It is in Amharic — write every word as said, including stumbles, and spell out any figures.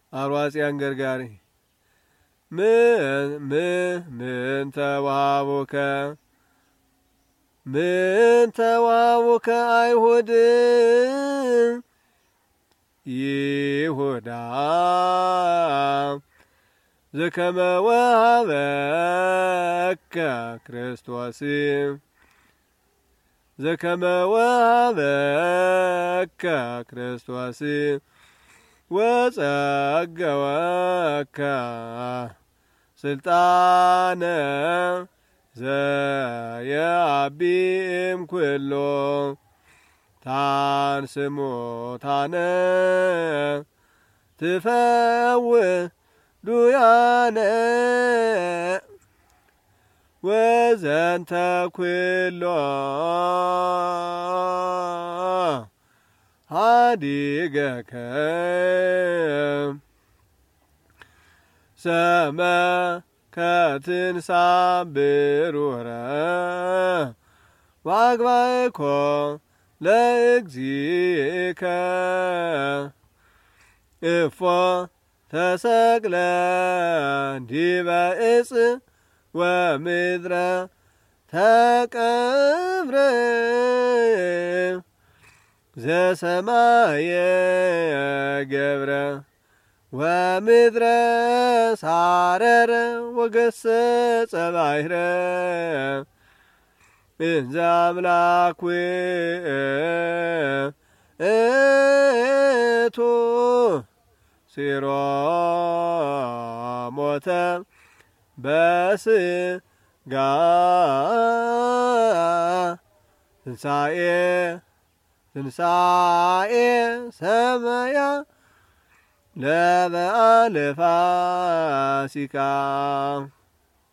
አርዋጽያን ገርጋሪ ምን ምን ምን ተዋቡከ ምን ተዋቡከ አይሁድ ይሁዳ ዘከመ ወሀበከ ክርስቶስ ዘከመ ወሀበከ ክርስቶስ ወጸገወከ ስልጣነ ዘየአቢም ኩሎ ታንስሙ ታነ ትፈውህ ዱያነ ወዘንተ ኩሎ ሀዲገከ ሰመ ከትንሳ ብሩረ ዋግባእኮ ለእግዚእከ እፎ ተሰቅለ ዲበ ዕፅ ወምድረ ተቀብረ ዘሰማየ ገብረ ወምድረ ሳረረ ወገሰጸ ባሕረ እንዘ አምላክ ውእቱ ሲሮ ሞተ በስጋ ትንሣኤ ትንሣኤ ሰመያ ለበዓለ ፋሲካ